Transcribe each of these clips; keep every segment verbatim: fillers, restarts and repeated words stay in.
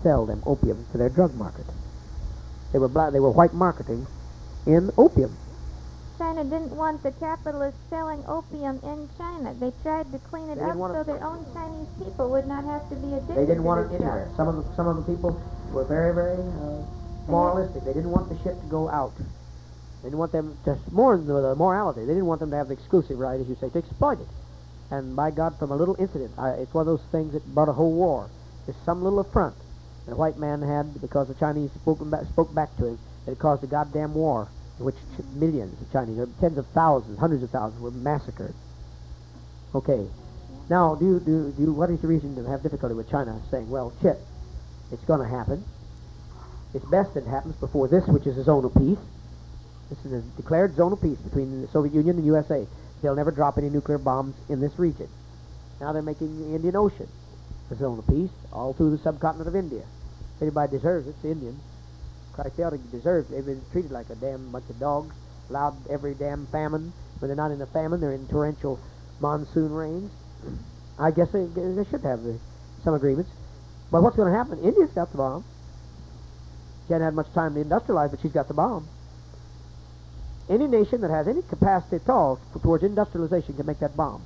sell them opium to their drug market. They were black, they were white marketing in opium. China didn't want the capitalists selling opium in China. They tried to clean it They up didn't want so it- their own Chinese people would not have to be addicted They didn't to want it this anywhere. drug. Some of the, some of the people were very, very uh, moralistic. They didn't want the shit to go out. They didn't want them to mourn the, the morality. They didn't want them to have the exclusive right, as you say, to exploit it. And by God, from a little incident, I, it's one of those things that brought a whole war. There's some little affront that a white man had because the Chinese spoke, back, spoke back to him, that it caused a goddamn war in which ch- millions of Chinese, or tens of thousands, hundreds of thousands, were massacred. Okay. Now, do you, do, do you, what is the reason to have difficulty with China saying, well, shit, it's going to happen. It's best that it happens before this, which is a zone of peace. This is a declared zone of peace between the Soviet Union and U S A. They'll never drop any nuclear bombs in this region. Now they're making the Indian Ocean a zone of peace all through the subcontinent of India. If anybody deserves it, it's the Indians. Christ, they ought to deserve it. They've been treated like a damn bunch of dogs, allowed every damn famine. When they're not in a famine, they're in torrential monsoon rains. I guess they, they should have the, some agreements. But what's going to happen? India's got the bomb. She hasn't had much time to industrialize, but she's got the bomb. Any nation that has any capacity at all towards industrialization can make that bomb.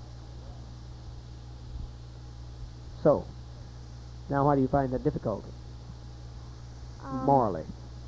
So, now how do you find that difficult? Um, Morally.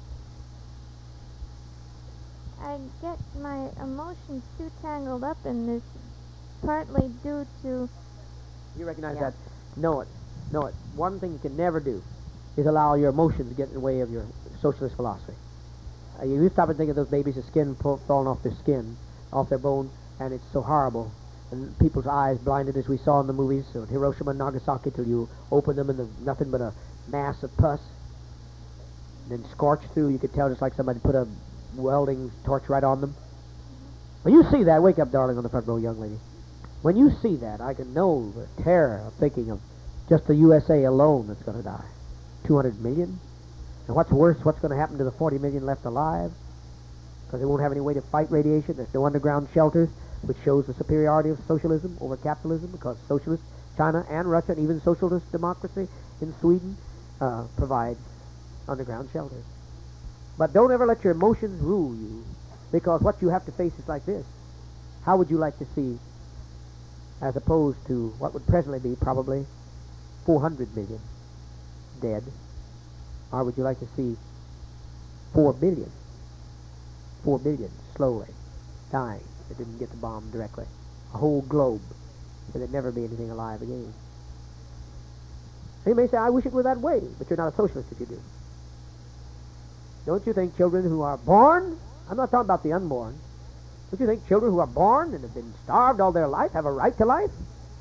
I get my emotions too tangled up in this, partly due to... You recognize Yeah. that? Know it. Know it. One thing you can never do is allow your emotions to get in the way of your socialist philosophy. Uh, you you stop and think of those babies, the skin pull, falling off their skin, off their bone, and it's so horrible. And people's eyes blinded, as we saw in the movies, so Hiroshima and Nagasaki, till you open them and there's nothing but a mass of pus. And then scorched through, you could tell just like somebody put a welding torch right on them. When you see that, wake up, darling, on the front row, young lady. When you see that, I can know the terror of thinking of just the U S A alone that's going to die. two hundred million? And what's worse, what's going to happen to the forty million left alive? Because they won't have any way to fight radiation. There's no underground shelters, which shows the superiority of socialism over capitalism, because socialist China and Russia, and even socialist democracy in Sweden, uh, provide underground shelters. But don't ever let your emotions rule you, because what you have to face is like this. How would you like to see, as opposed to what would presently be probably four hundred million dead, or would you like to see four billion, four billion slowly dying that didn't get the bomb directly? A whole globe, so there'd never be anything alive again. You may say, I wish it were that way, but you're not a socialist if you do. Don't you think children who are born, I'm not talking about the unborn, don't you think children who are born and have been starved all their life have a right to life?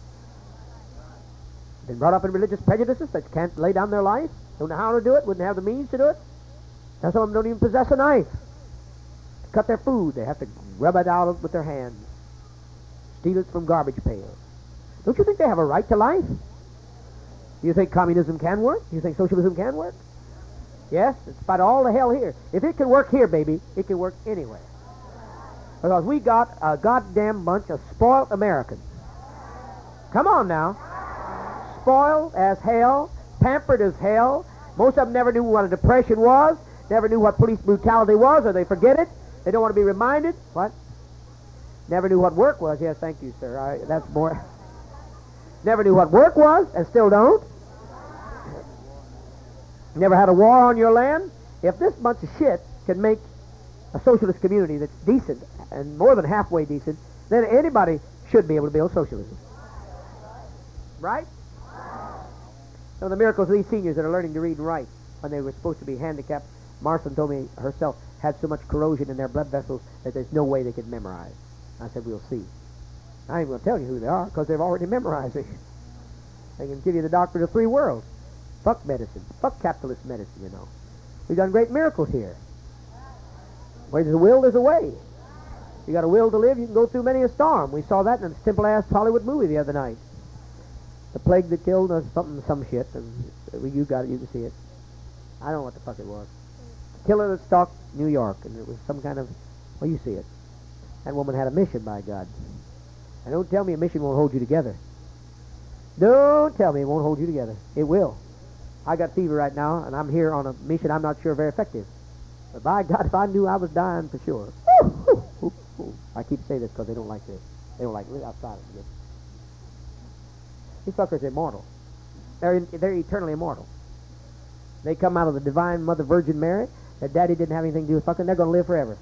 Been brought up in religious prejudices that can't lay down their life, don't know how to do it, wouldn't have the means to do it. Now some of them don't even possess a knife to cut their food. They have to rub it out with their hands, steal it from garbage pails. Don't you think they have a right to life? Do you think communism can work? Do you think socialism can work? Yes, in spite of all the hell here. If it can work here, baby, it can work anywhere. Because we got a goddamn bunch of spoiled Americans. Come on now. Spoiled as hell, pampered as hell. Most of them never knew what a depression was, never knew what police brutality was, or they forget it. They don't want to be reminded. What? Never knew what work was. Yes, thank you, sir. I, that's more. Never knew what work was, and still don't. Never had a war on your land. If this bunch of shit can make a socialist community that's decent, and more than halfway decent, then anybody should be able to build socialism. Right? Some of the miracles of these seniors that are learning to read and write when they were supposed to be handicapped, Marston told me herself, had so much corrosion in their blood vessels that there's no way they could memorize. I said, we'll see. I ain't going to tell you who they are, because they've already memorized it. They can give you the doctrine of three worlds. Fuck medicine. Fuck capitalist medicine, you know. We've done great miracles here. Where there's a will, there's a way. You got a will to live, you can go through many a storm. We saw that in a simple-ass Hollywood movie the other night. The plague that killed uh, something, some shit, and uh, you got it, you can see it. I don't know what the fuck it was. Killer that stalked New York, and it was some kind of, well, you see it. That woman had a mission, by God. And don't tell me a mission won't hold you together. Don't tell me it won't hold you together. It will. I got fever right now, and I'm here on a mission I'm not sure very effective. But by God, if I knew I was dying for sure. Ooh, ooh, ooh, ooh. I keep saying this because they don't like this. They don't like it. Outside of this. These fuckers are immortal. They're, in, they're eternally immortal. They come out of the divine Mother Virgin Mary. Their daddy didn't have anything to do with fucking. They're going to live forever.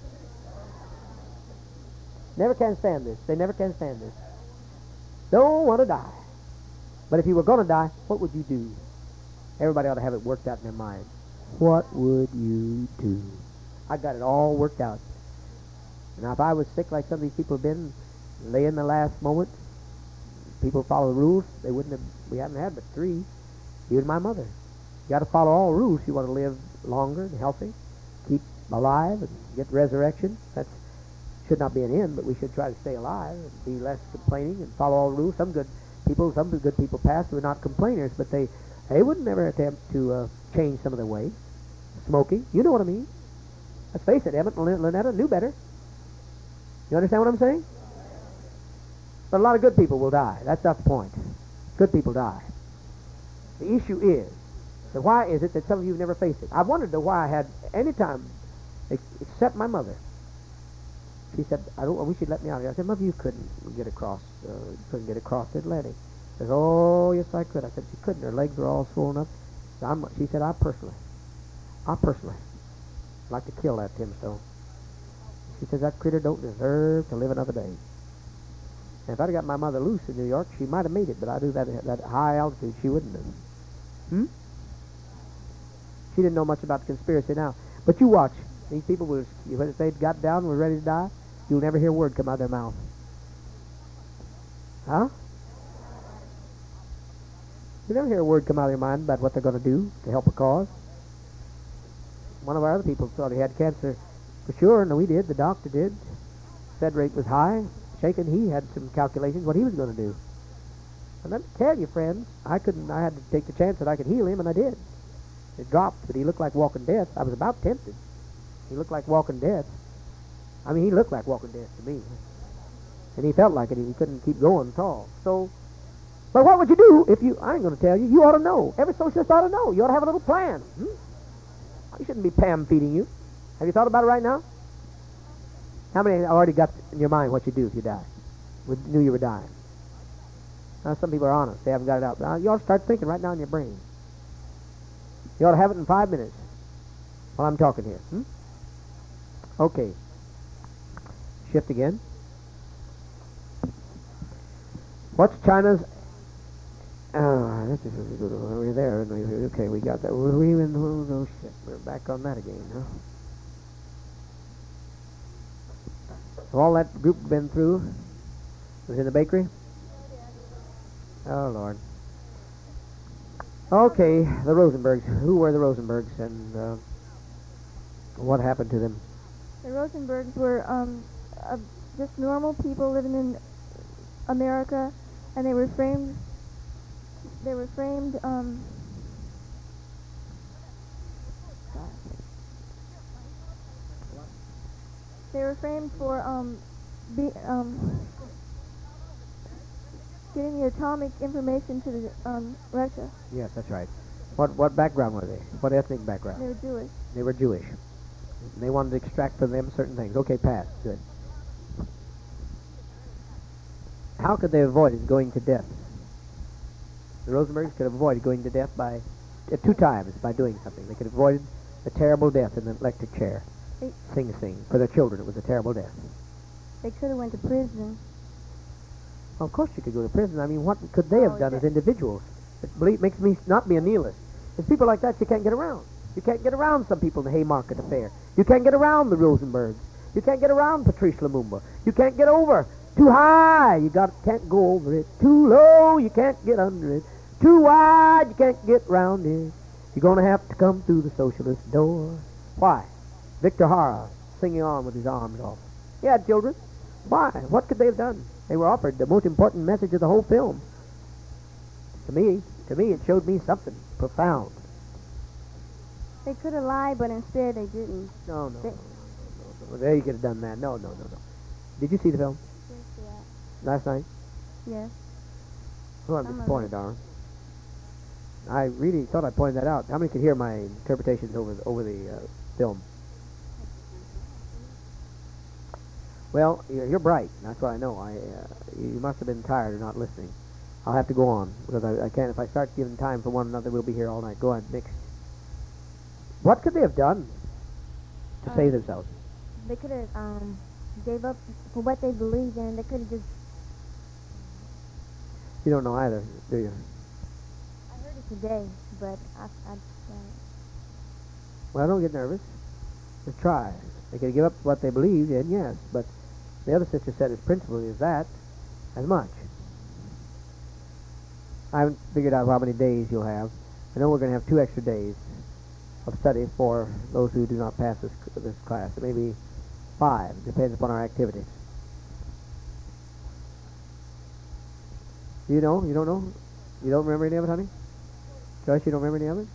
Never can stand this. They never can stand this. Don't want to die. But if you were going to die, what would you do? Everybody ought to have it worked out in their mind. What would you do? I got it all worked out. Now, if I was sick like some of these people have been, lay in the last moment, people follow the rules, they wouldn't have, we haven't had but three. You and my mother. You got to follow all rules. You want to live longer and healthy, keep alive and get resurrection. That should not be an end, but we should try to stay alive and be less complaining and follow all the rules. Some good people, some good people passed who were not complainers, but they, they would never attempt to uh, change some of their ways. Smoking, you know what I mean. Let's face it, Emmett and Lynetta knew better. You understand what I'm saying? But a lot of good people will die. That's not the point. Good people die. The issue is, that why is it that some of you have never faced it? I've wondered though why I had any time, ex- except my mother. She said, I don't. I wish you'd let me out of here. I said, Mother, you couldn't get across. Uh, you couldn't get across the Atlantic. She says, oh, yes, I could. I said, she couldn't. Her legs were all swollen up. So I'm, she said, I personally, I personally like to kill that tombstone. She says, that critter don't deserve to live another day. And if I'd have got my mother loose in New York, she might have made it, but I do that that high altitude, she wouldn't have. Hmm? She didn't know much about the conspiracy now. But you watch. These people, will, if they got down and were ready to die, you'll never hear a word come out of their mouth. Huh? You'll never hear a word come out of their mind about what they're going to do to help a cause. One of our other people thought he had cancer for sure. No, we did. The doctor did. Fed rate was high. Shaken, he had some calculations what he was going to do. And let me tell you, friends, I couldn't. I had to take the chance that I could heal him, and I did. It dropped, but he looked like walking death. I was about tempted. He looked like walking death. I mean, he looked like walking death to me. And he felt like it. He couldn't keep going at all. So, but what would you do if you, I ain't going to tell you, you ought to know. Every socialist ought to know. You ought to have a little plan. Hmm? You shouldn't be Pam feeding you. Have you thought about it right now? How many already got in your mind what you do if you die? We knew you were dying. Now, some people are honest. They haven't got it out. Now, you ought to start thinking right now in your brain. You ought to have it in five minutes while I'm talking here. Hmm? Okay. Shift again. What's China's... Oh, this is... We're there. Okay, we got that. We're even... Oh, shit. We're back on that again, huh? So all that group been through was in the bakery? Oh, Lord. Okay, the Rosenbergs. Who were the Rosenbergs, and uh, what happened to them? The Rosenbergs were um, uh, just normal people living in America, and they were framed. They were framed. Um, they were framed for um, be, um, getting the atomic information to the, um, Russia. Yes, that's right. What what background were they? What ethnic background? They were Jewish. They were Jewish. They wanted to extract from them certain things. Okay, pass. Good. How could they avoid going to death? The Rosenbergs could have avoided going to death by uh, two times by doing something. They could have avoided a terrible death in the electric chair. They, Sing Sing. For their children, it was a terrible death. they could have went to prison. Well, of course you could go to prison. I mean, what could they have Oh, done that- as individuals? It believe, makes me not be a nihilist. There's people like that you can't get around. You can't get around some people in the Haymarket affair. You can't get around the Rosenbergs. You can't get around Patrice Lumumba. You can't get over. Too high, you got can't go over it. Too low, you can't get under it. Too wide, you can't get round it. You're going to have to come through the socialist door. Why? Victor Hara singing on with his arms off. He had children. Why? What could they have done? They were offered the most important message of the whole film. To me, to me, it showed me something profound. They could have lied, but instead they didn't. No, no, They- no, no, no. There you could have done that. No, no, no, no. Did you see the film last night? Yes. Oh, I'm Some of disappointed, it. darling. I really thought I pointed that out. How many could hear my interpretations over the, over the uh, film? Well, you're, you're bright. That's what I know. I uh, you must have been tired or not listening. I'll have to go on because I, I can't. If I start giving time for one another, we'll be here all night. Go ahead, next. What could they have done to Uh, save themselves? They could have um, gave up for what they believed in. They could have just. You don't know either, do you? I heard it today, but I. I uh, Well, don't get nervous. Just try. They could give up what they believed in, yes, but the other sister said his principle is that as much. I haven't figured out how many days you'll have. I know we're going to have two extra days of study for those who do not pass this this class. It may be five. Depends upon our activities. You know? You don't know? You don't remember any of it, honey? Joyce, you don't remember any of it?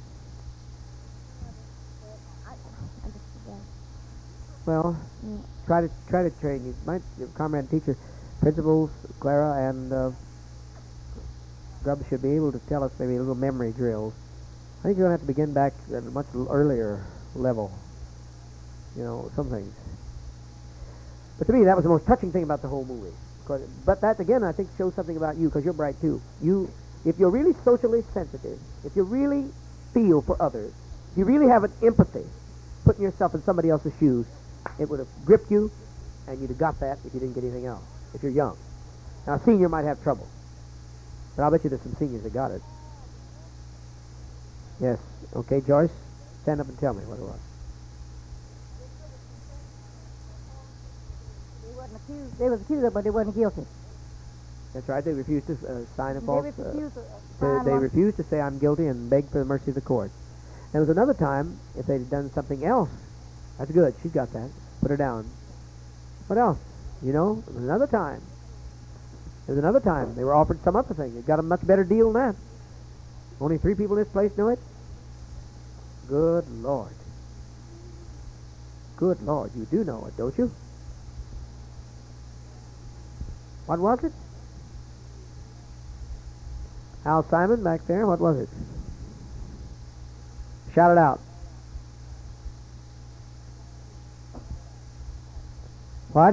I, I just forget. Well, Yeah. try to try to train. You might, your comrade and teacher, principals, Clara and uh, Grubb should be able to tell us maybe a little memory drills. I think you're going to have to begin back at a much l- earlier level. You know, some things. But to me, that was the most touching thing about the whole movie. 'Cause- But that, again, I think shows something about you, because you're bright, too. You, if you're really socially sensitive, if you really feel for others, if you really have an empathy, putting yourself in somebody else's shoes, it would have gripped you, and you'd have got that if you didn't get anything else, if you're young. Now, a senior might have trouble. But I'll bet you there's some seniors that got it. Yes. Okay, Joyce, stand up and tell me what it was. They wasn't accused. They was accused, but they wasn't guilty. That's right. They refused to uh, sign a They false. refused to Uh, sign they they one. refused to say I'm guilty and beg for the mercy of the court. There was another time if they'd done something else. That's good. She's got that. Put her down. What else? You know, there was another time. There was another time they were offered some other thing. They got a much better deal than that. Only three people in this place knew it. Good Lord. Good Lord, you do know it, don't you? What was it? Al Simon back there, what was it? Shout it out. What?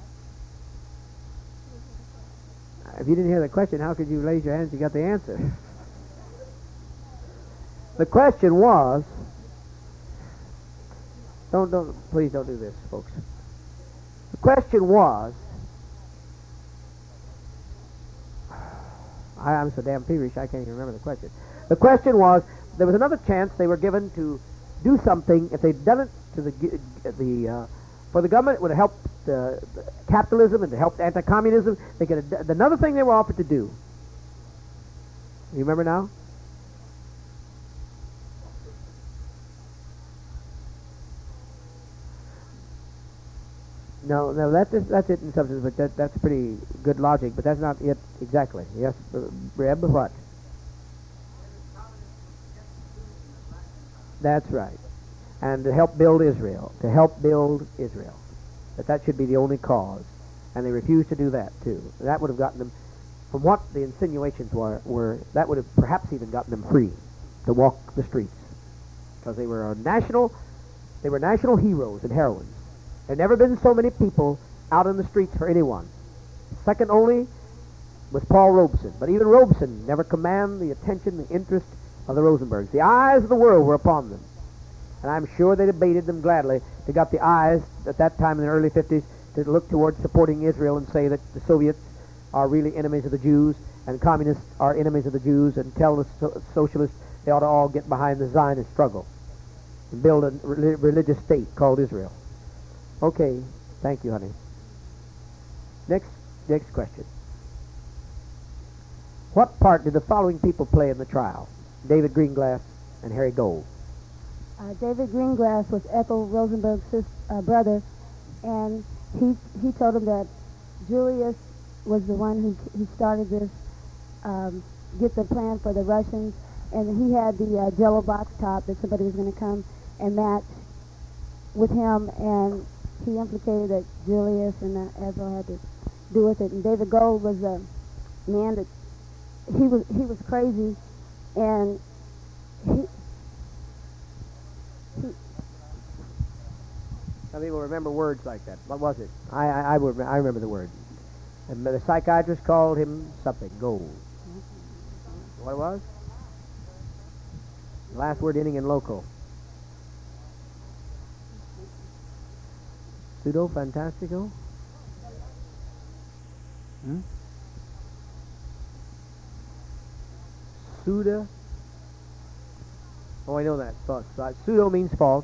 If you didn't hear the question, how could you raise your hands? You got the answer. The question was, don't, don't, please don't do this, folks. The question was, I, I'm so damn feverish I can't even remember the question. The question was, there was another chance they were given to do something. If they'd done it to the g- the uh, for the government, it would have helped uh, capitalism and to help anti-communism. They could have d- another thing they were offered to do. You remember now? No, no, that's it, that's it in substance, but that, that's pretty good logic, but that's not it exactly. Yes, uh, Reb, what? That's right. And to help build Israel, to help build Israel. That that should be the only cause. And they refused to do that, too. That would have gotten them, from what the insinuations were, were that would have perhaps even gotten them free to walk the streets. Because they were a national, they were national heroes and heroines. There had never been so many people out in the streets for anyone. Second only was Paul Robeson. But even Robeson never commanded the attention, the interest of the Rosenbergs. The eyes of the world were upon them. And I'm sure they debated them gladly. They got the eyes at that time in the early fifties to look towards supporting Israel and say that the Soviets are really enemies of the Jews and communists are enemies of the Jews, and tell the so- socialists they ought to all get behind the Zionist struggle and build a re- religious state called Israel. Okay, thank you, honey. Next, next question. What part did the following people play in the trial? David Greenglass and Harry Gold. Uh, David Greenglass was Ethel Rosenberg's sis, uh, brother, and he he told him that Julius was the one who who started this, um, get the plan for the Russians, and he had the uh, Jello box top that somebody was going to come and match with him, and he implicated that Julius and uh, Ethel had to do with it. And David Gold was a man that he was he was crazy, and he, Some people remember words like that. What was it? I I, I, would, I remember the word. And the psychiatrist called him something, gold. What it was? Last word ending in loco. Pseudo fantastico? Hmm? Pseudo? Oh, I know that. False. Uh, Pseudo means false.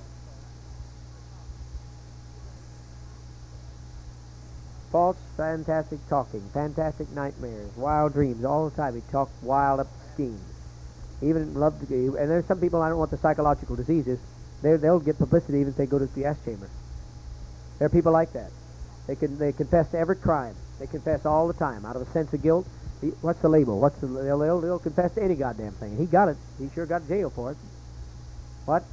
False, fantastic talking, fantastic nightmares, wild dreams. All the time he talked wild up schemes. Even loved to, and there's some people, I don't know what the psychological disease is, they, they'll get publicity even if they go to the gas chamber. There are people like that. They can they confess to every crime. They confess all the time out of a sense of guilt. He, what's the label? What's the they'll, they'll, they'll confess to any goddamn thing. And he got it. He sure got jail for it. What?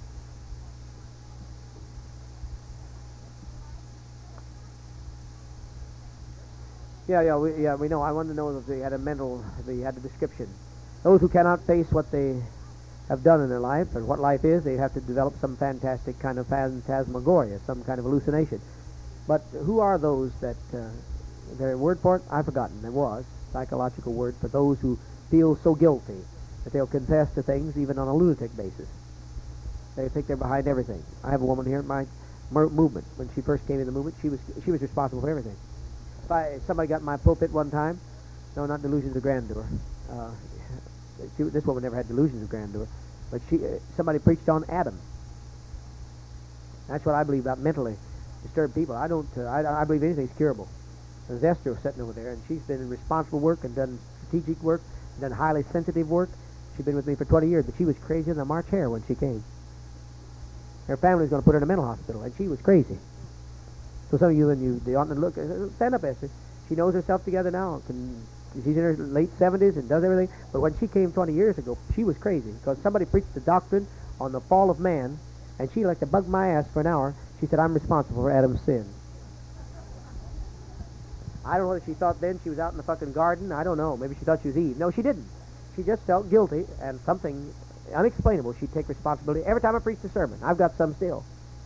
Yeah, yeah, we, yeah, we know. I wanted to know if they had a mental, if they had a description. Those who cannot face what they have done in their life or what life is, they have to develop some fantastic kind of phantasmagoria, some kind of hallucination. But who are those that, uh, their word for it? I've forgotten. There was psychological word for those who feel so guilty that they'll confess to things even on a lunatic basis. They think they're behind everything. I have a woman here in my mer- movement. When she first came in the movement, she was she was responsible for everything. If I, somebody got in my pulpit one time, no, not delusions of grandeur. Uh, she, this woman never had delusions of grandeur, but she uh, somebody preached on Adam. That's what I believe about mentally disturbed people. I don't. Uh, I, I believe anything's curable. There's Esther sitting over there, and she's been in responsible work and done strategic work, and done highly sensitive work. She's been with me for twenty years, but she was crazy as a March hare when she came. Her family was going to put her in a mental hospital, and she was crazy. So some of you, and you, they ought to look. Stand up, Esther. She knows herself together now. Can, she's in her late seventies and does everything. But when she came twenty years ago, she was crazy because somebody preached the doctrine on the fall of man, and she liked to bug my ass for an hour. She said, "I'm responsible for Adam's sin." I don't know whether she thought then she was out in the fucking garden. I don't know. Maybe she thought she was Eve. No, she didn't. She just felt guilty and something unexplainable. She'd take responsibility. Every time I preached a sermon, I've got some still.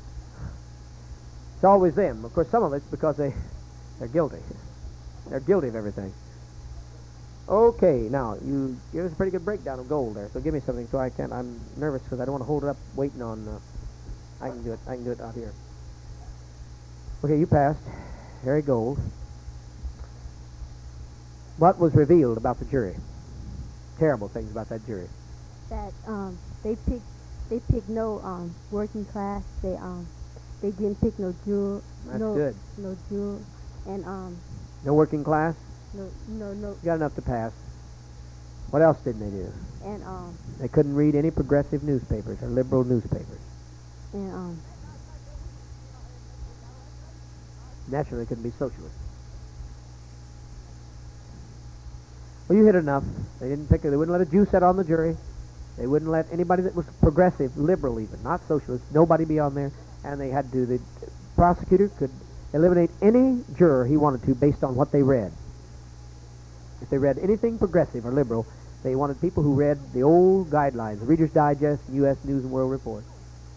It's always them. Of course, some of it's because they, they're guilty. They're guilty of everything. Okay, now, you give us a pretty good breakdown of gold there, so give me something so I can. I'm nervous because I don't want to hold it up waiting on. Uh, I can do it. I can do it out here. Okay, you passed. Harry Gold. What was revealed about the jury? Terrible things about that jury. That um, they picked they picked no um, working class. They um, they didn't pick no Jew. That's no, good. No Jew, and um, No working class? no no no. You got enough to pass. What else didn't they do? And um, They couldn't read any progressive newspapers or liberal newspapers. and um, Naturally, they couldn't be socialists. Well, you hit enough. They didn't pick. They wouldn't let a Jew sit on the jury. They wouldn't let anybody that was progressive, liberal even, not socialist, nobody be on there. And they had to. The prosecutor could eliminate any juror he wanted to based on what they read. If they read anything progressive or liberal, they wanted people who read the old guidelines, the Reader's Digest, U S News and World Report.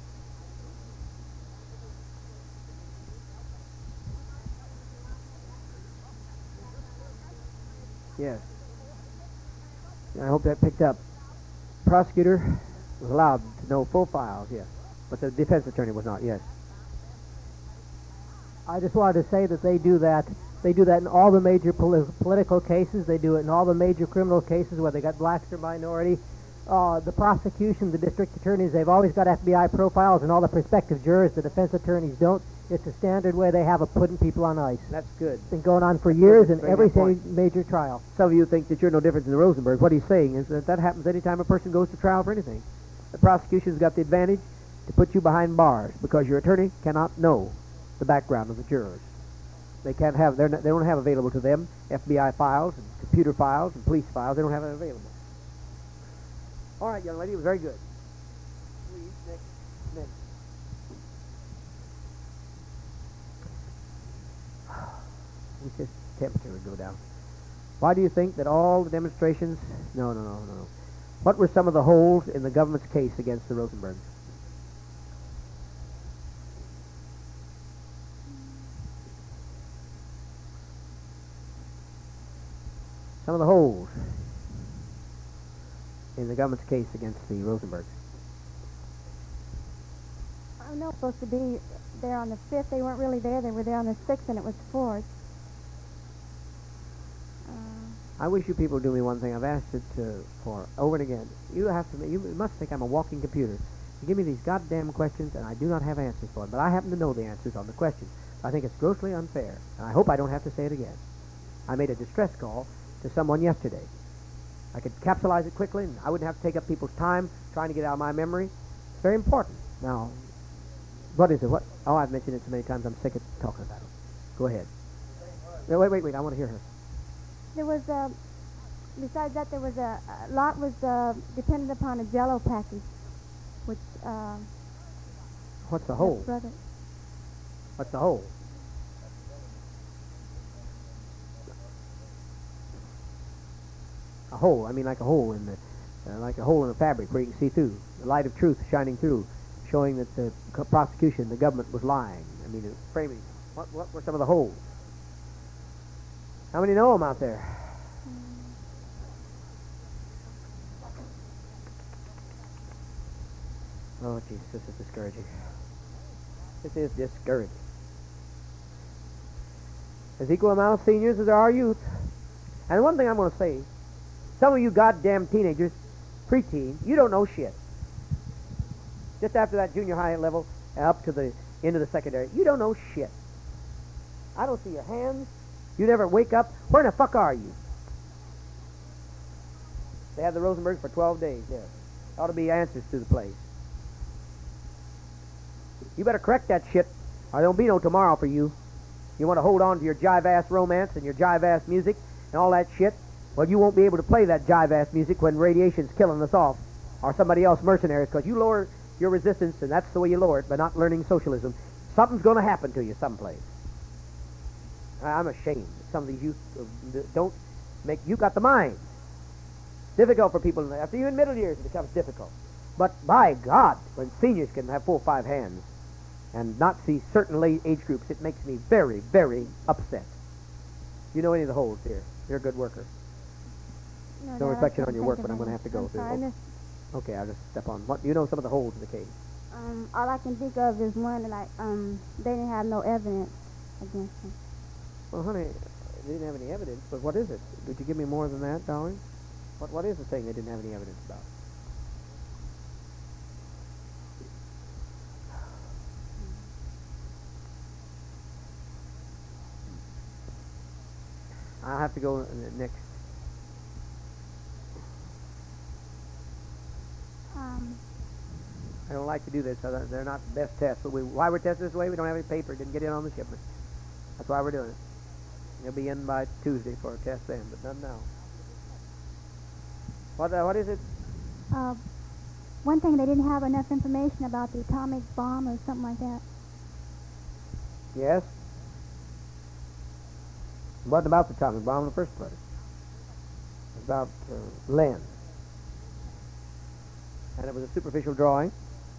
Yes. I hope that picked up. Prosecutor was allowed to know full files, yes. But the defense attorney was not, yes. I just wanted to say that they do that. They do that in all the major poli- political cases. They do it in all the major criminal cases where they got blacks or minority. Uh, the prosecution, the district attorneys, they've always got F B I profiles, and all the prospective jurors, the defense attorneys don't. It's a standard way they have of putting people on ice. That's good. It's been going on for years in Very every good point. sa- major trial. Some of you think that you're no different than Rosenberg. What he's saying is that that happens any time a person goes to trial for anything. The prosecution's got the advantage to put you behind bars because your attorney cannot know the background of the jurors. They can't have. They're not, they don't have available to them F B I files and computer files and police files. They don't have it available. All right, young lady, it was very good. Please, next, next. Wish this temperature would go down. Why do you think that all the demonstrations? No, no, no, no. What were some of the holes in the government's case against the Rosenbergs? Some of the holes in the government's case against the Rosenbergs. I know it's supposed to be there on the fifth. They weren't really there. They were there on the sixth, and it was forced. Uh, I wish you people would do me one thing. I've asked it to, for over and again. You have to. You must think I'm a walking computer. You give me these goddamn questions, and I do not have answers for them. But I happen to know the answers on the questions. I think it's grossly unfair, and I hope I don't have to say it again. I made a distress call to someone yesterday. I could capsulize it quickly, and I wouldn't have to take up people's time trying to get it out of my memory. It's very important. Now, what is it? What? Oh, I've mentioned it so many times. I'm sick of talking about it. Go ahead. No, wait, wait, wait. I want to hear her. there was a. Besides that, there was a, a lot was uh, dependent upon a Jello package, which. Uh, What's the hole? Brother. What's the hole? A hole. I mean, like a hole in the, uh, like a hole in the fabric where you can see through. The light of truth shining through, showing that the co- prosecution, the government, was lying. I mean, it's framing. What, what were some of the holes? How many know them out there? Oh, Jesus, this is discouraging. This is discouraging. There's equal amount of seniors as there are youth. And one thing I'm going to say, some of you goddamn teenagers, preteen, you don't know shit. Just after that junior high level, up to the end of the secondary, you don't know shit. I don't see your hands. You never wake up. Where in the fuck are you? They had the Rosenbergs for twelve days there. Ought to be answers to the place. You better correct that shit, or there'll be no tomorrow for you. You want to hold on to your jive-ass romance and your jive-ass music and all that shit? Well, you won't be able to play that jive-ass music when radiation's killing us off, or somebody else mercenaries, because you lower your resistance, and that's the way you lower it, by not learning socialism. Something's going to happen to you someplace. I'm ashamed. Some of these youth uh, don't make... You got the mind. Difficult for people. After you're in middle years, it becomes difficult. But by God, when seniors can have four or five hands and not see certain late age groups, it makes me very, very upset. You know any of the holes here? You're a good worker. No, No no, reflection I on your can't work, think but I'm of going to any. have to go I'm through. sorry, I Oh, missed- okay, I'll just step on. What do you know some of the holes in the case? Um, all I can think of is one like um they didn't have no evidence against him. Well, honey, they didn't have any evidence, but what is it? Would you give me more than that, darling? What What is the thing they didn't have any evidence about? I'll have to go uh, next. Um, I don't like to do this. So they're- they're not the best tests. But we, why we're testing this way? We don't have any paper. Didn't get in on the shipment. That's why we're doing it. They'll be in by Tuesday for a test then, but none now. What uh, What is it? uh, one thing, they didn't have enough information about the atomic bomb or something like that. Yes. It wasn't about the atomic bomb in the first place. It was about uh, Len. And it was a superficial drawing.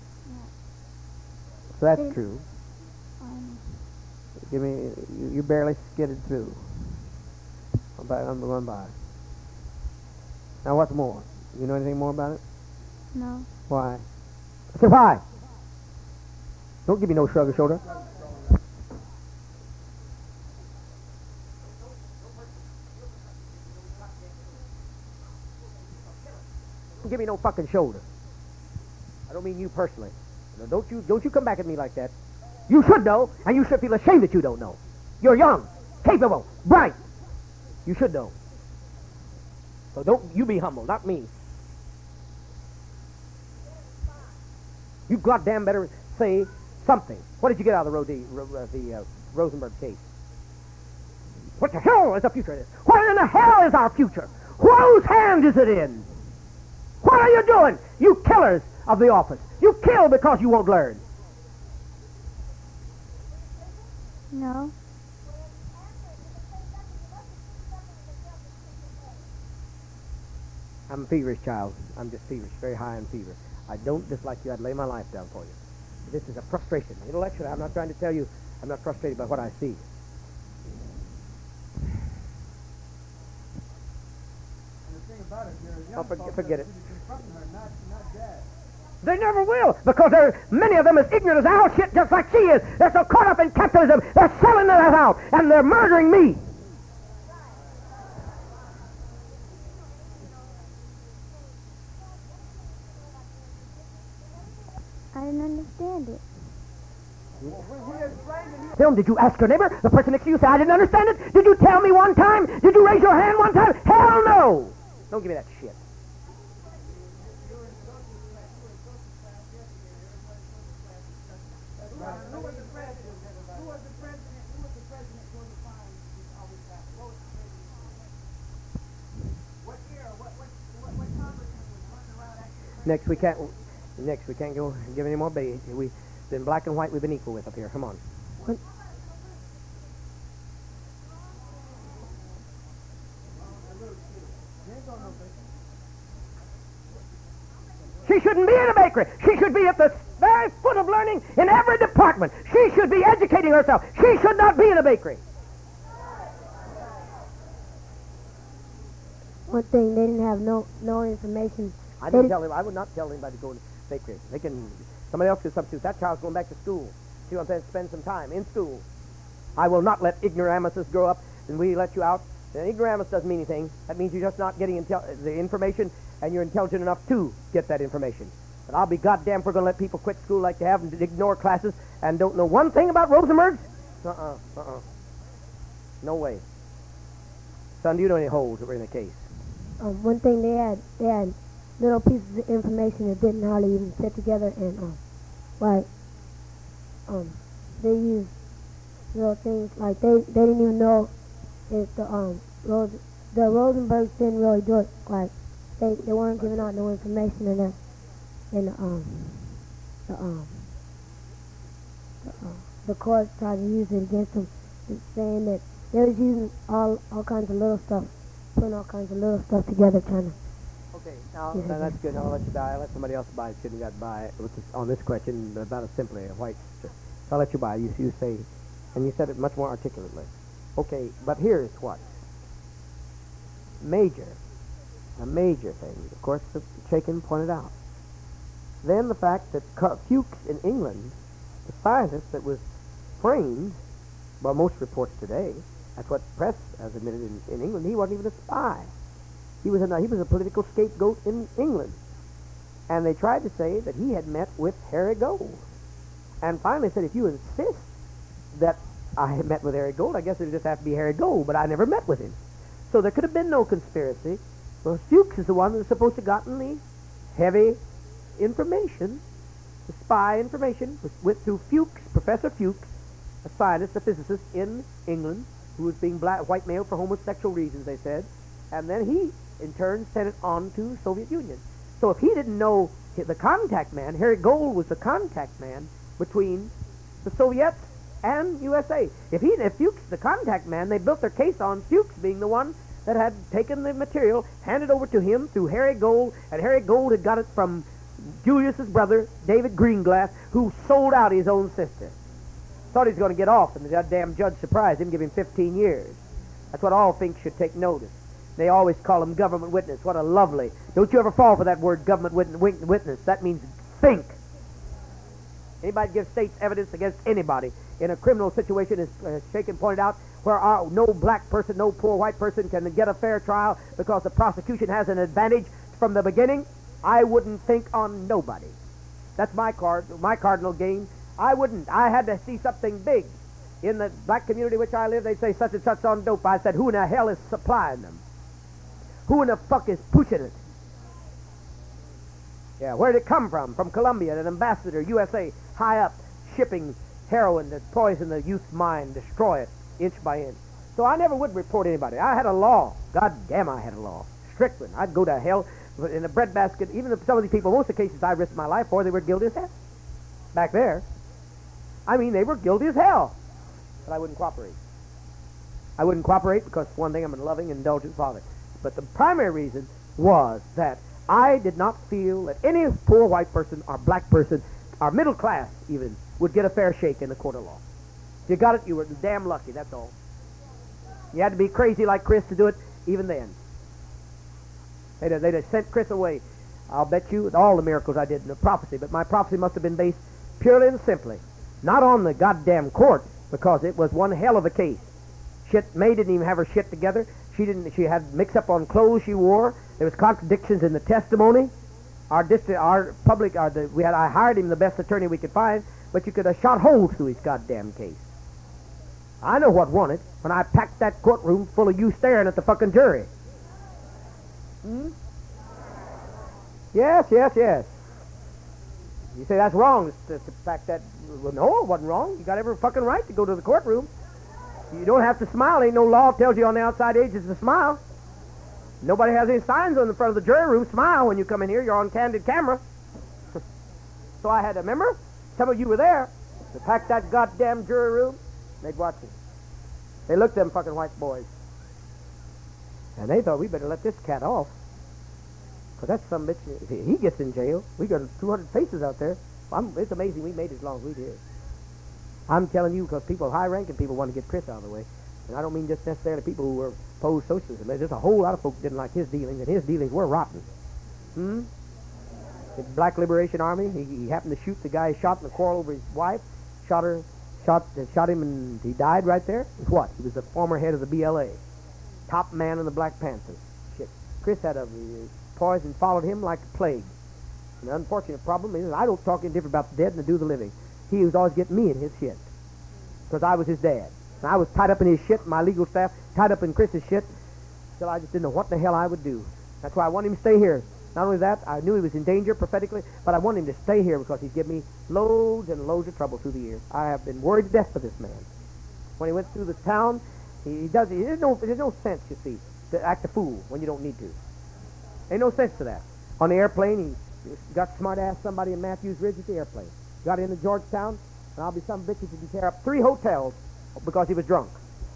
So that's Did- true. Um, Give me, you, you barely skidded through. I'm by, I'm going by. Now what's more? You know anything more about it? no. Why? I said why? Don't give me no shrug of shoulder. Don't give me no fucking shoulder. I don't mean you personally. Now, don't you don't you come back at me like that. You should know, and you should feel ashamed that you don't know. You're young, capable, bright. You should know. So don't you be humble, not me. You goddamn better say something. What did you get out of the, Rode- Ro- uh, the uh, Rosenberg case? What the hell is the future of this? What in the hell is our future? Whose hand is it in? What are you doing? You killers of the office. You kill because you won't learn. No. I'm a feverish child. I'm just feverish, very high in fever. I don't dislike you. I'd lay my life down for you. This is a frustration. Intellectually, I'm not trying to tell you I'm not frustrated by what I see. Oh, forget, forget it. They never will, because there many of them as ignorant as owl shit, just like she is. They're so caught up in capitalism, they're selling that out, and they're murdering me. I didn't understand it. Film, did you ask your neighbor? The person next to you said, I didn't understand it. Did you tell me one time? Did you raise your hand one time? Hell no! Don't give me that shit. Next we can't. Next we can't go give any more beige. We been black and white. We've been equal with up here. Come on. What? She shouldn't be in a bakery. She should be at the very foot of learning in every department. She should be educating herself. She should not be in a bakery. One thing, they didn't have no no information. I didn't tell him. I would not tell anybody to go to the bakery. They can. Somebody else can substitute. That child's going back to school. See what I'm saying? Spend some time in school. I will not let ignoramuses grow up and we let you out. And ignoramus doesn't mean anything. That means you're just not getting intel- the information, and you're intelligent enough to get that information. But I'll be goddamn if we're going to let people quit school like they have and ignore classes and don't know one thing about Rosenbergs? Uh-uh, uh-uh. No way. Son, do you know any holes that were in the case? Um, one thing, they had they had little pieces of information that didn't hardly even fit together, and um, like um, they used little things like they they didn't even know if the um Rose, the Rosenbergs didn't really do it. Like they, they weren't giving out no information, and that and um the um the, uh, the court tried to use it against them, saying that they was using all all kinds of little stuff, putting all kinds of little stuff together, trying to. Okay, now, Yeah, now yeah. that's good. I'll let you by. I'll let somebody else by. Shouldn't have got by with this, on this question about it simply a white. So I'll let you by. You you say, and you said it much more articulately. Okay, but here's what major, a major thing. Of course, the Chaikin pointed out. Then the fact that Car- Fuchs in England, the scientist that was framed by most reports today, that's what the press has admitted in, in England. He wasn't even a spy. He was a he was a political scapegoat in England, and they tried to say that he had met with Harry Gold, and finally said, if you insist that I had met with Harry Gold, I guess it would just have to be Harry Gold, but I never met with him. So there could have been no conspiracy. Well, Fuchs is the one that's supposed to have gotten the heavy information, the spy information, with, with through Fuchs, Professor Fuchs, a scientist, a physicist in England, who was being black, white male for homosexual reasons, they said, and then he, in turn, sent it on to Soviet Union. So if he didn't know the contact man, Harry Gold was the contact man between the Soviets and U S A. If he, if Fuchs, the contact man, they built their case on Fuchs being the one that had taken the material, handed over to him through Harry Gold, and Harry Gold had got it from Julius's brother, David Greenglass, who sold out his own sister. Thought he was going to get off, and the goddamn judge surprised him, give him fifteen years. That's what all Finks should take notice. They always call him government witness. What a lovely... Don't you ever fall for that word, government wit- witness. That means think. Anybody gives state's evidence against anybody in a criminal situation, as uh, Chaikin pointed out, where our, no black person, no poor white person can get a fair trial because the prosecution has an advantage from the beginning, I wouldn't think on nobody. That's my card, my cardinal game. I wouldn't. I had to see something big. In the black community which I live, they'd say such and such on dope. I said, who in the hell is supplying them? Who in the fuck is pushing it? Yeah, where did it come from? From Colombia, an ambassador, U S A, high up, shipping heroin to poison the youth's mind, destroy it, inch by inch. So I never would report anybody. I had a law. God damn, I had a law. Strickland. I'd go to hell in a breadbasket. Even if some of these people, most of the cases I risked my life for, they were guilty as hell. Back there. I mean, they were guilty as hell. But I wouldn't cooperate. I wouldn't cooperate because, for one thing, I'm a loving, indulgent father. But the primary reason was that I did not feel that any poor white person or black person or middle class even would get a fair shake in the court of law. If you got it, you were damn lucky, that's all. You had to be crazy like Chris to do it even then. They'd have, they'd have sent Chris away. I'll bet you all the miracles I did in the prophecy, but my prophecy must have been based purely and simply, not on the goddamn court, because it was one hell of a case. Shit, May didn't even have her shit together. She didn't. She had mix-up on clothes she wore. There was contradictions in the testimony. Our district, our public, our, the, we had. I hired him the best attorney we could find, but you could have shot holes through his goddamn case. I know what won it when I packed that courtroom full of you staring at the fucking jury. Hmm? Yes, yes, yes. You say that's wrong to, to pack that. Well, no, it wasn't wrong. You got every fucking right to go to the courtroom. You don't have to smile. Ain't no law tells you on the outside edges to smile. Nobody has any signs on the front of the jury room. Smile when you come in here. You're on candid camera. So I had to remember. Some of you were there to pack that goddamn jury room. They'd watch it. They looked at them fucking white boys. And they thought, we better let this cat off. Because that's some bitch. If he gets in jail, we got two hundred faces out there. I'm, it's amazing we made it as long as we did. I'm telling you, because people, high-ranking people, want to get Chris out of the way. And I don't mean just necessarily people who were opposed socialism. There's a whole lot of folks didn't like his dealings, and his dealings were rotten. Hmm? The Black Liberation Army, he, he happened to shoot the guy he shot in the quarrel over his wife, shot her, shot, uh, shot him, and he died right there. And what? He was the former head of the B L A. Top man in the Black Panthers. Shit. Chris had a uh, poison followed him like a plague. And the unfortunate problem is I don't talk any different about the dead than I do the living. He was always getting me in his shit. Because I was his dad. And I was tied up in his shit, my legal staff, tied up in Chris's shit, till I just didn't know what the hell I would do. That's why I wanted him to stay here. Not only that, I knew he was in danger prophetically, but I wanted him to stay here because he's given me loads and loads of trouble through the years. I have been worried to death for this man. When he went through the town, he, he does. There's no, there's no sense, you see, to act a fool when you don't need to. Ain't no sense to that. On the airplane, he got smart-ass somebody in Matthews Ridge at the airplane. Got into Georgetown, and I'll be some bitches who can tear up three hotels because he was drunk.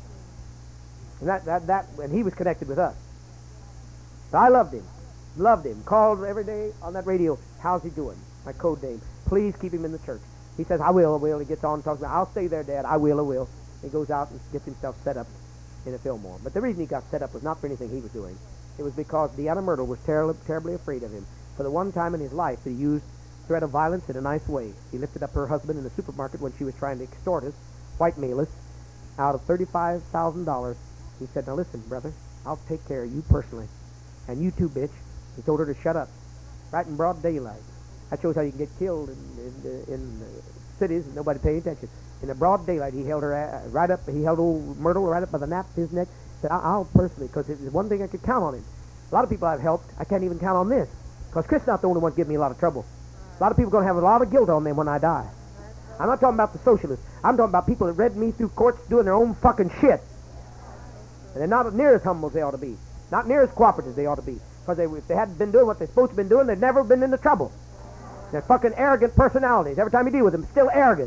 And that, that, that, and he was connected with us. But I loved him. Loved him. Called every day on that radio, how's he doing? My code name. Please keep him in the church. He says, I will, I will. He gets on and talks about, I'll stay there, Dad. I will, I will. He goes out and gets himself set up in a Fillmore. But the reason he got set up was not for anything he was doing. It was because Deanna Myrtle was terribly, terribly afraid of him. For the one time in his life, he used threat of violence in a nice way. He lifted up her husband in the supermarket when she was trying to extort us, white-mail us, out of thirty-five thousand dollars. He said, now listen, brother, I'll take care of you personally. And you too, bitch. He told her to shut up. Right in broad daylight. That shows how you can get killed in, in, in uh, cities and nobody paying attention. In the broad daylight, he held her uh, right up, he held old Myrtle right up by the nape of his neck. Said, I'll personally, because it's one thing I could count on him. A lot of people I've helped, I can't even count on this. Because Chris is not the only one giving me a lot of trouble. A lot of people are going to have a lot of guilt on them when I die. I'm not talking about the socialists. I'm talking about people that read me through courts doing their own fucking shit. And they're not near as humble as they ought to be. Not near as cooperative as they ought to be. Because they, if they hadn't been doing what they're supposed to have been doing, they'd never been into trouble. They're fucking arrogant personalities. Every time you deal with them, still arrogant.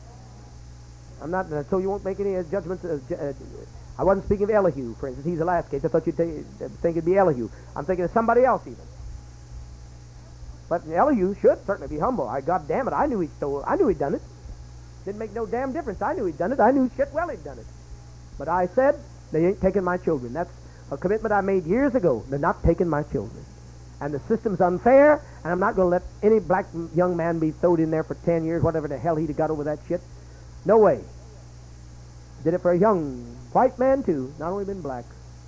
I'm not, uh, so you won't make any uh, judgments. Uh, uh, I wasn't speaking of Elihu, for instance. He's the last case. I thought you'd t- uh, think it'd be Elihu. I'm thinking of somebody else even. But Elihu should certainly be humble. I, God damn it, I knew he'd stole. I knew he'd done it. Didn't make no damn difference. I knew he'd done it. I knew shit well he'd done it. But I said, they ain't taking my children. That's a commitment I made years ago. They're not taking my children. And the system's unfair, and I'm not going to let any black young man be thrown in there for ten years, whatever the hell he'd have got over that shit. No way. Did it for a young white man, too. Not only been black.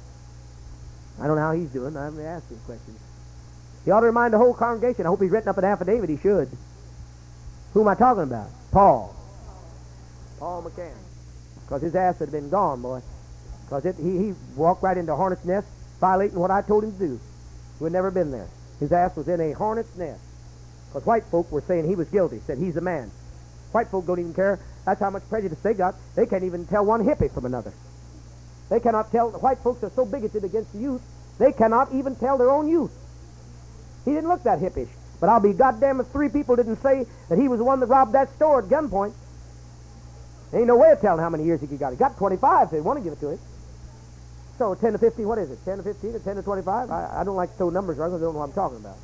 I don't know how he's doing. I haven't asked him questions. He ought to remind the whole congregation. I hope he's written up an affidavit. He should. Who am I talking about? Paul. Paul McCann. Because his ass had been gone, boy. Because he, he walked right into a hornet's nest, violating what I told him to do. He had never been there. His ass was in a hornet's nest. Because white folk were saying he was guilty. Said he's the man. White folk don't even care. That's how much prejudice they got. They can't even tell one hippie from another. They cannot tell. The white folks are so bigoted against the youth, they cannot even tell their own youth. He didn't look that hippish. But I'll be goddamn if three people didn't say that he was the one that robbed that store at gunpoint. There ain't no way of telling how many years he got. He got twenty-five, so they want to give it to him. So ten to fifteen, what is it? ten to fifteen or ten to twenty-five? I, I don't like to throw numbers around because I don't know what I'm talking about.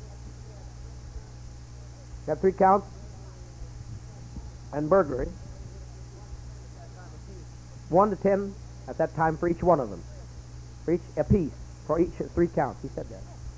You have three counts and burglary. One to ten at that time for each one of them. For each, a piece. For each three counts. He said that.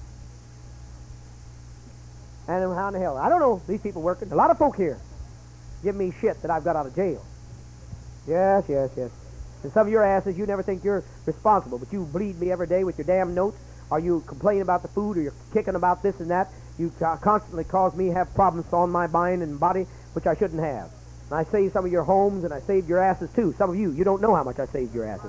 And how in the hell? I don't know. These people working. A lot of folk here give me shit that I've got out of jail. Yes, yes, yes. And some of your asses, you never think you're responsible, but you bleed me every day with your damn notes, or you complain about the food, or you're kicking about this and that. You uh, constantly cause me have problems on my mind and body, which I shouldn't have. And I saved some of your homes, and I saved your asses too. Some of you, you don't know how much I saved your asses.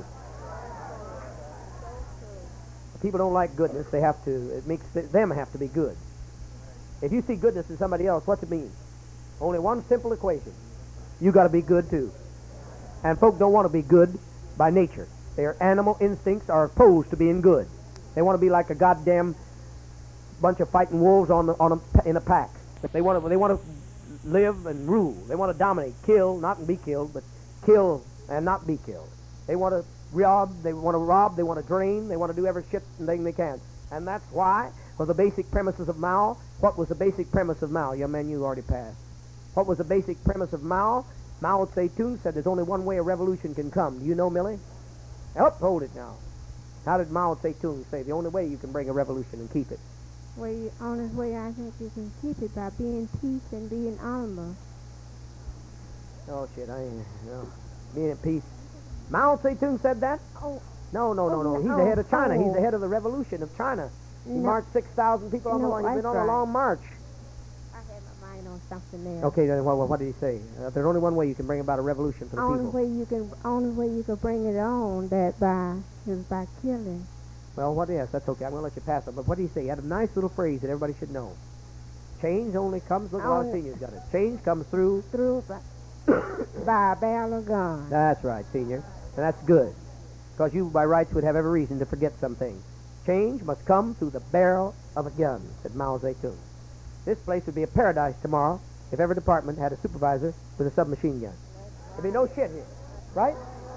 People don't like goodness. They have to, it makes them have to be good. If you see goodness in somebody else, what's it mean? Only one simple equation. You got to be good too. And folk don't want to be good by nature. Their animal instincts are opposed to being good. They want to be like a goddamn bunch of fighting wolves on the, on a, in a pack. They want to they want to live and rule. They want to dominate, kill, not be killed, but kill and not be killed. They want to rob. They want to rob. They want to drain. They want to do every shit thing they can. And that's why, for the basic premises of Mao, what was the basic premise of Mao? Young man, you already passed. What was the basic premise of Mao? Mao Zedong said there's only one way a revolution can come. Do you know, Millie? Help, hold it now. How did Mao Zedong say the only way you can bring a revolution and keep it? Well, the only way I think you can keep it by being peace and being honorable. Oh, shit, I ain't, no. Being at peace. Mao Zedong said that? Oh. No, no, no, Oh, no. He's no. the head of China. Oh. He's the head of the revolution of China. He No. marched six thousand people on the No, long. He's been that's on a right. long march. I had my mind on something there. Okay, then what, what did he say? Uh, there's only one way you can bring about a revolution for the Only people. way you can, only way you can bring it on that by is by killing. Well, what is? That's okay. I'm going to let you pass it. But what did he say? He had a nice little phrase that everybody should know. Change only comes, look, a lot of Only- seniors got it. Change comes through. Through by, by a barrel of gun. That's right, senior. And that's good. Because you, by rights, would have every reason to forget some things. Change must come through the barrel of a gun, said Mao Zedong. This place would be a paradise tomorrow if every department had a supervisor with a submachine gun. There'd be no shit here, right?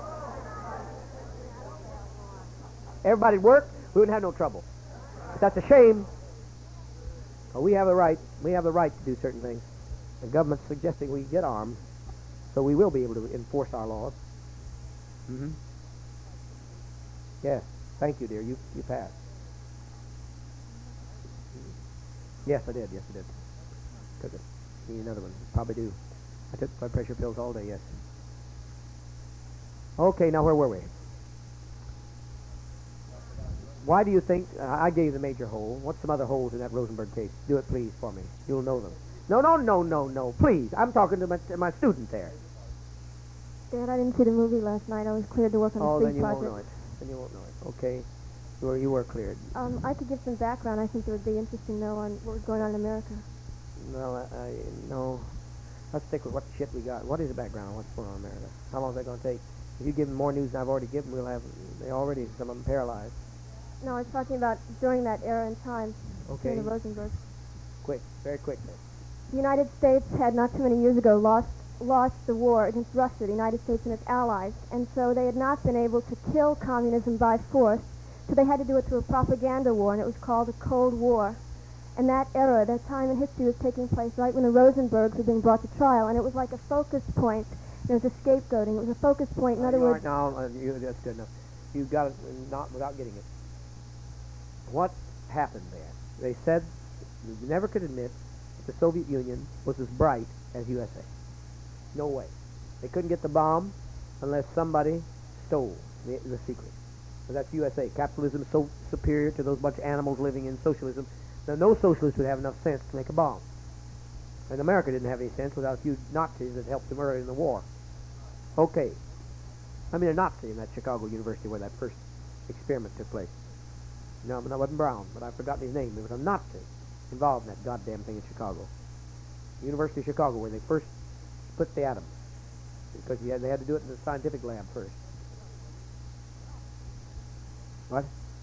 Everybody'd work, we wouldn't have no trouble. But that's a shame. Well, we have the right, we have the right to do certain things. The government's suggesting we get armed, so we will be able to enforce our laws. Mm-hmm. Yes. Thank you, dear. You you passed. Yes, I did. Yes, I did. Took it. Need another one. Probably do. I took blood pressure pills all day, yes. Okay, now where were we? Why do you think, uh, I gave the major hole. What's some other holes in that Rosenberg case? Do it, please, for me. You'll know them. No, no, no, no, no. Please. I'm talking to my, to my student there. Dad, I didn't see the movie last night. I was cleared to work on Oh, the then street you project. won't know it. Then you won't know it. Okay. You were, you were cleared. Um, I could give some background. I think it would be interesting to know on what was going on in America. Well, I, I no. Let's stick with what shit we got. What is the background? What's going on in America? How long is that going to take? If you give them more news than I've already given, we'll have they already some of them paralyzed. No, I was talking about during that era in time, Okay. during the Rosenberg. Quick, very quick then. The United States had not too many years ago lost lost the war against Russia, the United States and its allies, and so they had not been able to kill communism by force, so they had to do it through a propaganda war, and it was called the Cold War. And that era, that time in history was taking place right when the Rosenbergs were being brought to trial, and it was like a focus point. It was a scapegoating. It was a focus point. In other you words, aren't- no, uh, you, that's good enough. You got it, uh, not without getting it. What happened there? They said you never could admit that the Soviet Union was as bright as U S A. No way. They couldn't get the bomb unless somebody stole the, the secret. So that's U S A. Capitalism is so superior to those bunch of animals living in socialism that no socialist would have enough sense to make a bomb. And America didn't have any sense without a few Nazis that helped them early in the war. Okay. I mean a Nazi in that Chicago University where that first experiment took place. No, that wasn't Brown, but I've forgotten his name. There was a Nazi involved in that goddamn thing in Chicago. University of Chicago, where they first split the atoms. Because you had, they had to do it in the scientific lab first. What?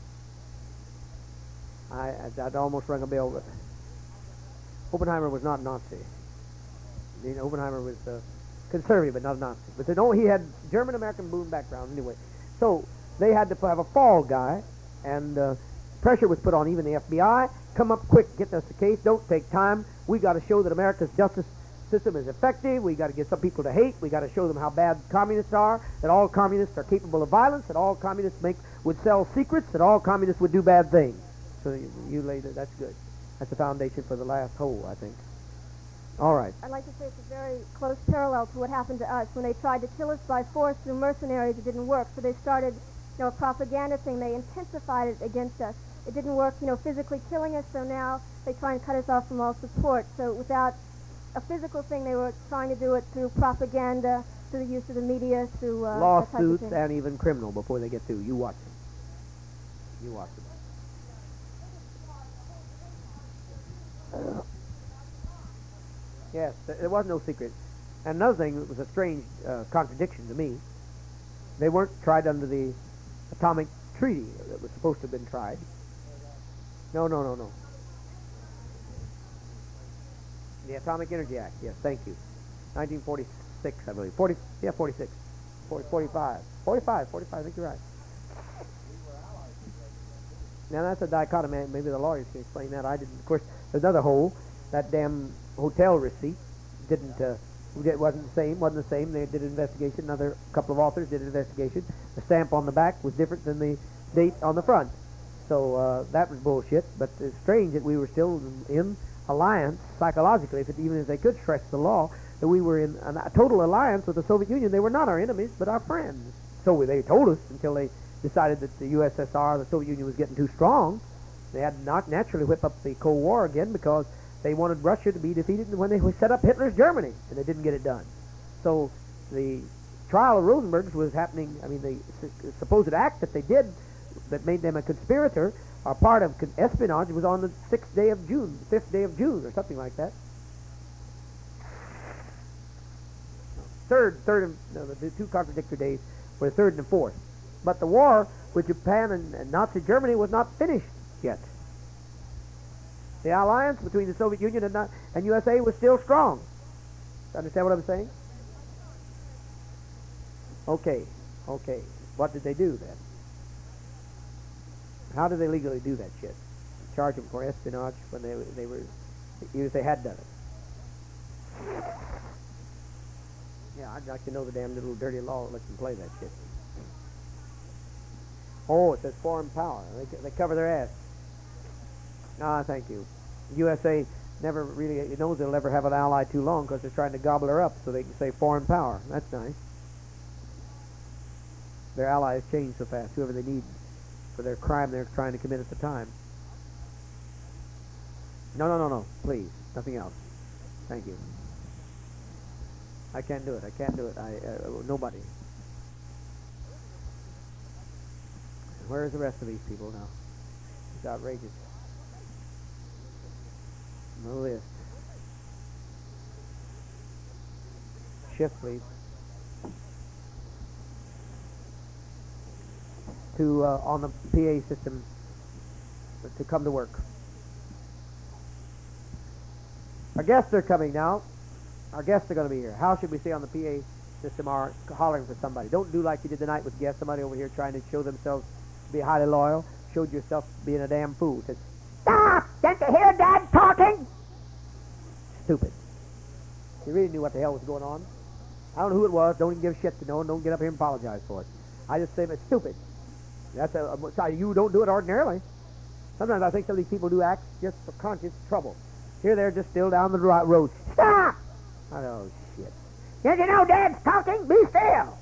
I, I, I'd almost rung a bell, but Oppenheimer was not Nazi. I mean, Oppenheimer was uh, conservative, but not a Nazi. But no, he had German-American Boone background anyway. So they had to have a fall guy, and uh, pressure was put on even the F B I. Come up quick, get us the case. Don't take time. We got to show that America's justice system is effective. We got to get some people to hate. We got to show them how bad communists are. That all communists are capable of violence. That all communists make would sell secrets. That all communists would do bad things. So you, you laid it. That's good. That's the foundation for the last hole, I think. All right. I'd like to say it's a very close parallel to what happened to us when they tried to kill us by force through mercenaries. It didn't work, so they started, you know, a propaganda thing. They intensified it against us. It didn't work, you know, physically killing us, so now they try and cut us off from all support. So without a physical thing, they were trying to do it through propaganda, through the use of the media, through uh, that type of lawsuits thing. and even criminal before they get through. You watch them. You watch them. Yes, th- there was no secret. And another thing that was a strange uh, contradiction to me, they weren't tried under the atomic treaty that was supposed to have been tried. No, no, no, no. The Atomic Energy Act, yes, thank you. nineteen forty-six, I believe. forty, yeah, forty-six. forty, forty-five. forty-five, forty-five, I think you're right. Now, that's a dichotomy. Maybe the lawyers can explain that. I didn't. Of course, there's another hole. That damn hotel receipt didn't, uh, it wasn't the same, wasn't the same. They did an investigation. Another couple of authors did an investigation. The stamp on the back was different than the date on the front. So uh, that was bullshit. But it's strange that we were still in alliance psychologically, if it, even if they could stretch the law, that we were in a total alliance with the Soviet Union. They were not our enemies, but our friends. So they told us until they decided that the U S S R, the Soviet Union, was getting too strong. They had to not naturally whip up the Cold War again because they wanted Russia to be defeated when they set up Hitler's Germany, and they didn't get it done. So the trial of Rosenberg's was happening. I mean, the su- supposed act that they did that made them a conspirator or part of con- espionage was on the sixth day of June, fifth day of June, or something like that. Third, third, and, no, the two contradictory days were the third and the fourth. But the war with Japan and, and Nazi Germany was not finished yet. The alliance between the Soviet Union and, not, and U S A was still strong. Understand what I'm saying? Okay, okay. What did they do then? How did they legally do that shit? Charge them for espionage when they they were, even if they had done it. Yeah, I'd like to know the damn little dirty law that lets them play that shit. Oh, it says foreign power. They, they cover their ass. Ah, thank you. U S A never really it knows they'll never have an ally too long because they're trying to gobble her up so they can say foreign power. That's nice. Their allies change so fast, whoever they need for their crime they're trying to commit at the time. No, no, no, no. Please. Nothing else. Thank you. I can't do it. I can't do it. I uh, nobody. Where's the rest of these people now? It's outrageous. No list. Shift, please. To uh, on the P A system to come to work. Our guests are coming now. Our guests are going to be here. How should we say on the P A system are hollering for somebody? Don't do like you did tonight with guests. Somebody over here trying to show themselves to be highly loyal. Showed yourself being a damn fool. Said, "Stop! Can't you hear Dad talking?" Stupid. He really knew what the hell was going on. I don't know who it was. Don't even give a shit to know. Don't get up here and apologize for it. I just say it's stupid. That's a, a you don't do it ordinarily. Sometimes I think some of these people do acts just for conscious trouble. Here they're just still down the road. Stop! Oh shit! Can't you know Dad's talking? Be still.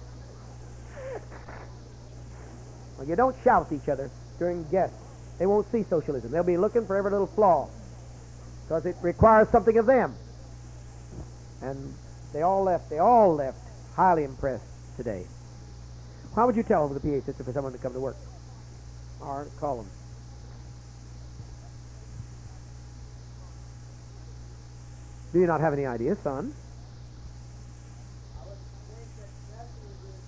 Well, you don't shout at each other during guests. They won't see socialism. They'll be looking for every little flaw because it requires something of them. And they all left. They all left highly impressed today. How would you tell over the P A system for someone to come to work? Or call them. Do you not have any ideas, son?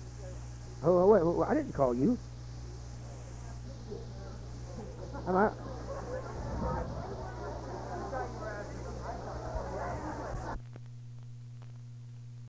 Oh, wait, wait, I didn't call you. Am I?